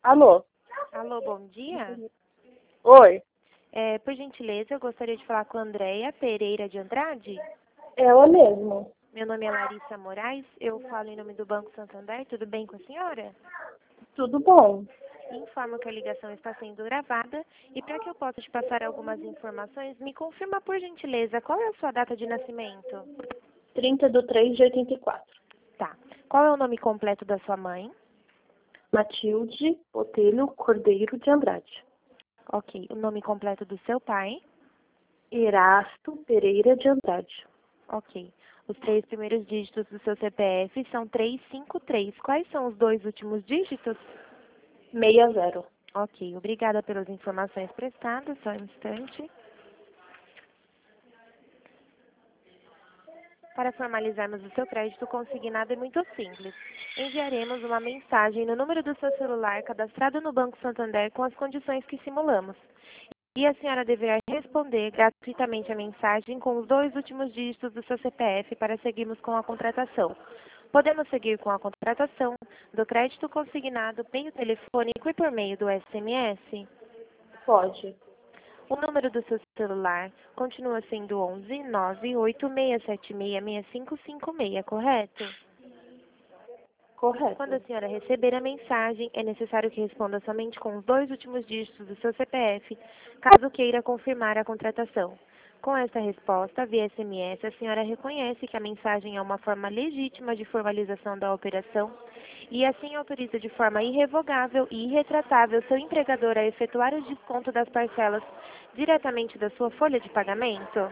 Alô? Alô, bom dia. Oi, Por gentileza, eu gostaria de falar com a Andréia Pereira de Andrade. ela mesmo. Meu nome é Larissa Moraes, eu falo em nome do Banco Santander. Tudo bem com a senhora? Tudo bom? Informo que a ligação está sendo gravada e para que eu possa te passar algumas informações, me confirma por gentileza qual é a sua data de nascimento? 30/3/84. Tá. Qual é o nome completo da sua mãe? Matilde Botelho Cordeiro de Andrade. Ok. O nome completo do seu pai? Erasto Pereira de Andrade. Ok. Os 3 primeiros dígitos do seu CPF são 353. Quais são os 2 últimos dígitos? 60. Ok, obrigada pelas informações prestadas, só um instante. Para formalizarmos o seu crédito consignado é muito simples. Enviaremos uma mensagem no número do seu celular cadastrado no Banco Santander com as condições que simulamos. E a senhora deverá responder gratuitamente a mensagem com os 2 últimos dígitos do seu CPF para seguirmos com a contratação. Podemos seguir com a contratação do crédito consignado meio telefônico e por meio do SMS? Pode. O número do seu celular continua sendo 11 98676 6556, correto? Correto. Quando a senhora receber a mensagem, é necessário que responda somente com os 2 últimos dígitos do seu CPF, caso queira confirmar a contratação. Com esta resposta, via SMS, a senhora reconhece que a mensagem é uma forma legítima de formalização da operação e assim autoriza de forma irrevogável e irretratável seu empregador a efetuar o desconto das parcelas diretamente da sua folha de pagamento?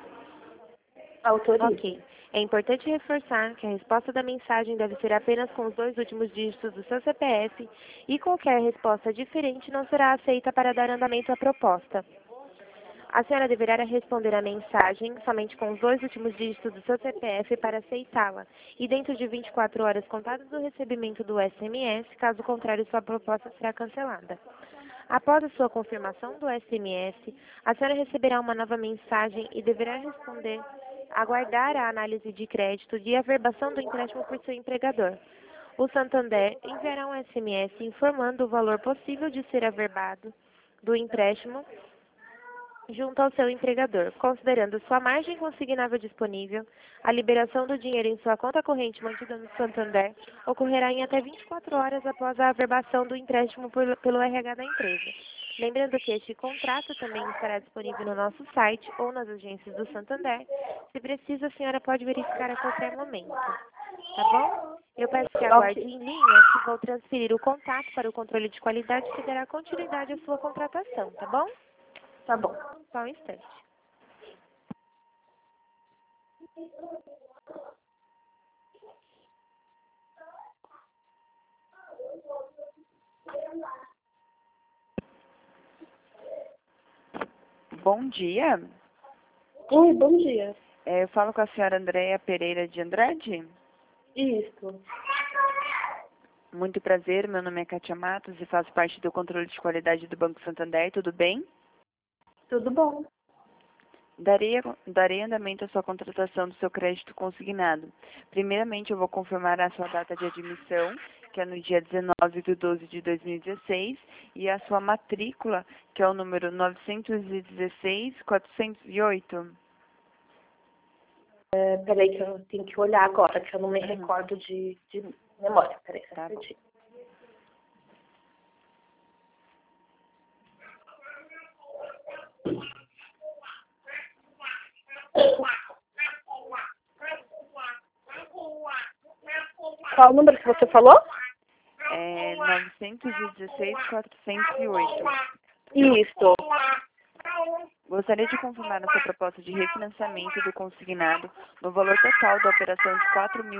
Autorizo. Ok. É importante reforçar que a resposta da mensagem deve ser apenas com os 2 últimos dígitos do seu CPF e qualquer resposta diferente não será aceita para dar andamento à proposta. A senhora deverá responder a mensagem somente com os 2 últimos dígitos do seu CPF para aceitá-la e dentro de 24 horas contadas do recebimento do SMS, caso contrário sua proposta será cancelada. Após a sua confirmação do SMS, a senhora receberá uma nova mensagem e deverá aguardar a análise de crédito de averbação do empréstimo por seu empregador. O Santander enviará um SMS informando o valor possível de ser averbado do empréstimo junto ao seu empregador, considerando sua margem consignável disponível. A liberação do dinheiro em sua conta corrente mantida no Santander ocorrerá em até 24 horas após a averbação do empréstimo pelo RH da empresa. Lembrando que este contrato também estará disponível no nosso site ou nas agências do Santander. Se precisa, a senhora pode verificar a qualquer momento. Tá bom? Eu peço que aguarde Ok. em linha, que vou transferir o contato para o controle de qualidade que dará continuidade à sua contratação, tá bom? Tá bom. Só um instante. Bom dia. Oi, bom dia. Eu falo com a senhora Andréia Pereira de Andrade. Isso. Muito prazer, meu nome é Kátia Matos e faço parte do controle de qualidade do Banco Santander, tudo bem? Tudo bom? Darei andamento à sua contratação do seu crédito consignado. Primeiramente, eu vou confirmar a sua data de admissão, que é no dia 19/12/2016, e a sua matrícula, que é o número 916-408. Peraí que eu tenho que olhar agora, que eu não me recordo de memória. Peraí, só Tá um bom. minutinho. Qual o número que você falou? 916-408. Isso. Gostaria de confirmar a sua proposta de refinanciamento do consignado no valor total da operação de R$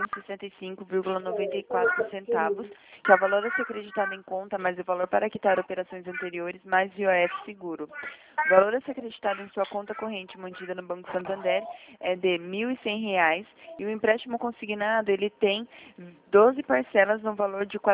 4.065,94, que é o valor a ser acreditado em conta, mais o valor para quitar operações anteriores, mais IOF seguro. O valor a ser acreditado em sua conta corrente mantida no Banco Santander é de R$ 1.100 e o empréstimo consignado ele tem 12 parcelas no valor de R$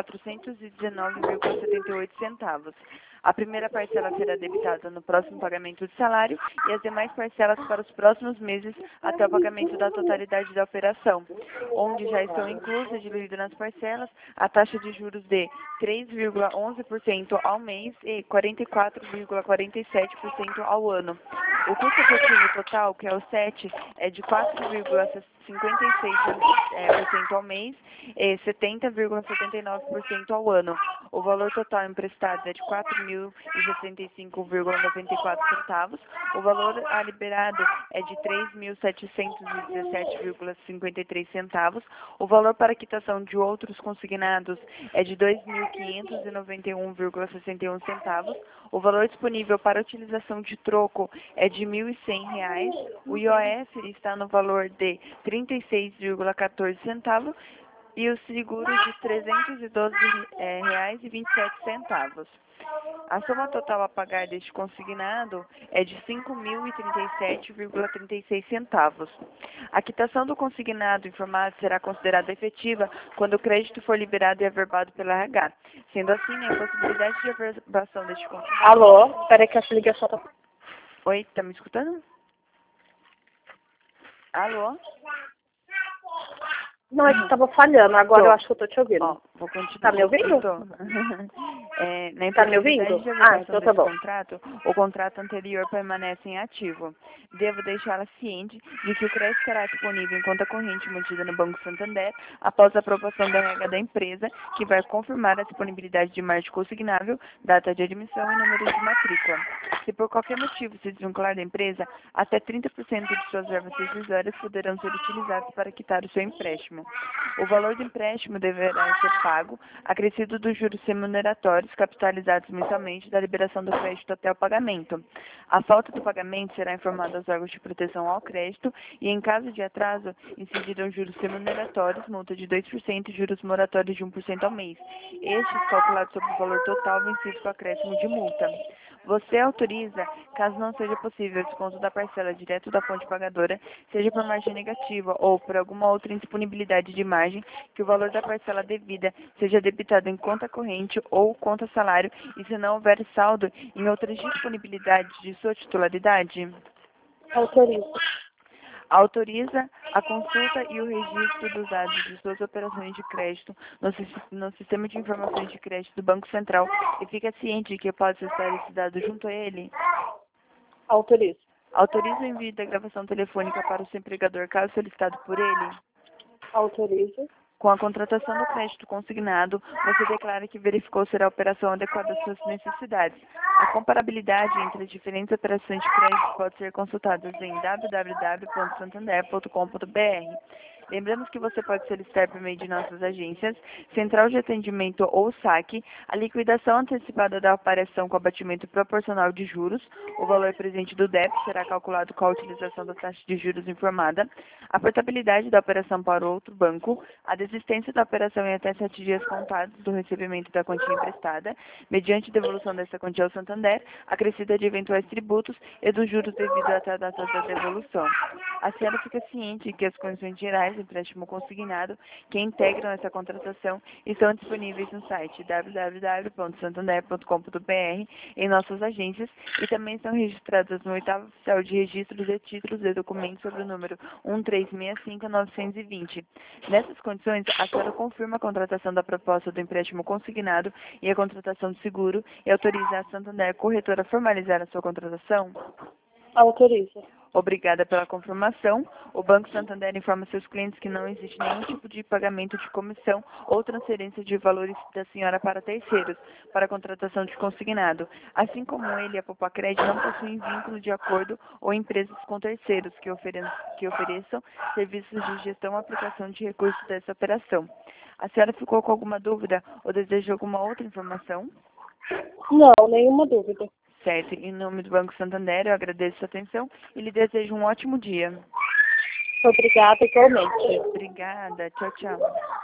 419,78. A primeira parcela será debitada no próximo pagamento de salário salário e as demais parcelas para os próximos meses até o pagamento da totalidade da operação, onde já estão inclusas, diluídas nas parcelas, a taxa de juros de 3,11% ao mês e 44,47% ao ano. O custo efetivo total, que é o 7, é de 4,56% ao mês e 70,79% ao ano. O valor total emprestado é de R$ 4.065,94. O valor a liberado é de R$ 3.717,53. O valor para quitação de outros consignados é de R$ 2.591,61. O valor disponível para utilização de troco é de R$ 1.100. O IOF está no valor de R$ 36,14 e o seguro de R$ 312,27. A soma total a pagar deste consignado é de R$ 5.037,36. A quitação do consignado informado será considerada efetiva quando o crédito for liberado e averbado pela RH. Sendo assim, a possibilidade de averbação deste consignado... Alô? Espera que essa ligação tá... Oi, tá me escutando? Alô? Não, é que tava falhando. Agora Tô. eu acho que eu tô te ouvindo. Ó, vou continuar. Tá me ouvindo? Tô. Na Tá me ouvindo? impossibilidade de averbação Então tá desse bom. contrato, o contrato anterior permanece em ativo. Devo deixá-la ciente de que o crédito estará disponível em conta corrente mantida no Banco Santander após a aprovação da regra da empresa, que vai confirmar a disponibilidade de margem consignável, data de admissão e número de matrícula. Se por qualquer motivo se desvincular da empresa, até 30% de suas verbas rescisórias poderão ser utilizadas para quitar o seu empréstimo. O valor do empréstimo deverá ser pago, acrescido dos juros remuneratórios capitalizados mensalmente da liberação do crédito até o pagamento. A falta do pagamento será informada aos órgãos de proteção ao crédito e, em caso de atraso, incidirão juros remuneratórios, multa de 2% e juros moratórios de 1% ao mês. Estes calculados sobre o valor total vencido com acréscimo de multa. Você autoriza, caso não seja possível o desconto da parcela direto da fonte pagadora, seja por margem negativa ou por alguma outra indisponibilidade de margem, que o valor da parcela devida seja debitado em conta corrente ou conta salário e se não houver saldo em outras disponibilidades de sua titularidade? Autorizo. Autoriza a consulta e o registro dos dados de suas operações de crédito no Sistema de Informações de Crédito do Banco Central e fica ciente de que pode acessar esse dado junto a ele? Autorizo. Autoriza o envio da gravação telefônica para o seu empregador caso solicitado por ele? Autorizo. Com a contratação do crédito consignado, você declara que verificou ser a operação adequada às suas necessidades. A comparabilidade entre as diferentes operações de crédito pode ser consultada em www.santander.com.br. Lembramos que você pode solicitar por meio de nossas agências, Central de Atendimento ou SAC, a liquidação antecipada da operação com abatimento proporcional de juros. O valor presente do débito será calculado com a utilização da taxa de juros informada, a portabilidade da operação para outro banco, a desistência da operação em até 7 dias contados do recebimento da quantia emprestada, mediante devolução dessa quantia ao Santander, acrescida de eventuais tributos e dos juros devidos até a data da devolução. A senhora fica ciente que as condições gerais do empréstimo consignado que integram essa contratação estão disponíveis no site www.santander.com.br, em nossas agências, e também estão registradas no 8º Oficial de Registros de Títulos e Documentos sobre o número 1365920. Nessas condições, a senhora confirma a contratação da proposta do empréstimo consignado e a contratação do seguro e autoriza a Santander Corretora a formalizar a sua contratação? Autorizo. Obrigada pela confirmação. O Banco Santander informa seus clientes que não existe nenhum tipo de pagamento de comissão ou transferência de valores da senhora para terceiros, para a contratação de consignado. Assim como ele, a Popacred não possuem vínculo de acordo ou empresas com terceiros que ofereçam serviços de gestão ou aplicação de recursos dessa operação. A senhora ficou com alguma dúvida ou deseja alguma outra informação? Não, nenhuma dúvida. Certo. Em nome do Banco Santander, eu agradeço a sua atenção e lhe desejo um ótimo dia. Obrigada, igualmente. Obrigada. Tchau, tchau.